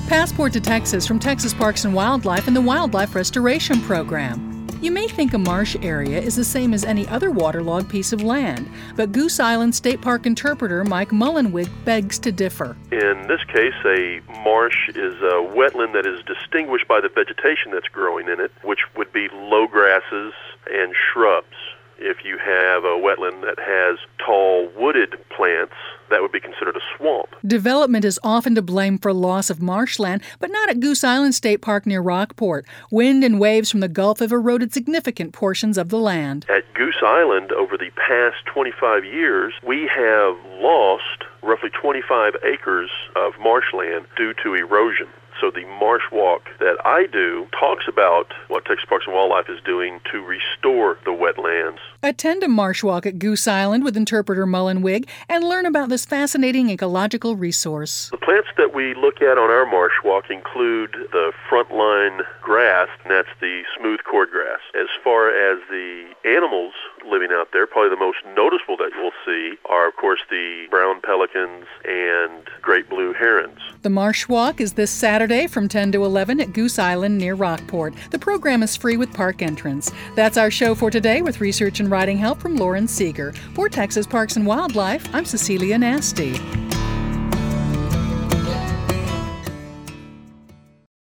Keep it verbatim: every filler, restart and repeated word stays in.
Passport to Texas from Texas Parks and Wildlife and the Wildlife Restoration Program. You may think a marsh area is the same as any other waterlogged piece of land, but Goose Island State Park interpreter Mike Mullenweg begs to differ. In this case, a marsh is a wetland that is distinguished by the vegetation that's growing in it, which would be low grasses and shrubs. If you have a wetland that has tall wooded plants, that would be considered a swamp. Development is often to blame for loss of marshland, but not at Goose Island State Park near Rockport. Wind and waves from the Gulf have eroded significant portions of the land. At Goose Island, over the past twenty-five years, we have lost roughly twenty-five acres of marshland due to erosion. So the marsh walk that I do talks about what Texas Parks and Wildlife is doing to restore the wetlands. Attend a marsh walk at Goose Island with interpreter Mullenweg and learn about this fascinating ecological resource. The plants that we look at on our marsh walk include the frontline grass, and that's the smooth cordgrass. As far as the animals living out there, probably the most noticeable that you'll see are, of course, the brown pelicans and great blue herons. The Marsh Walk is this Saturday from ten to eleven at Goose Island near Rockport. The program is free with park entrance. That's our show for today with research and writing help from Lauren Seeger. For Texas Parks and Wildlife, I'm Cecilia Nasty.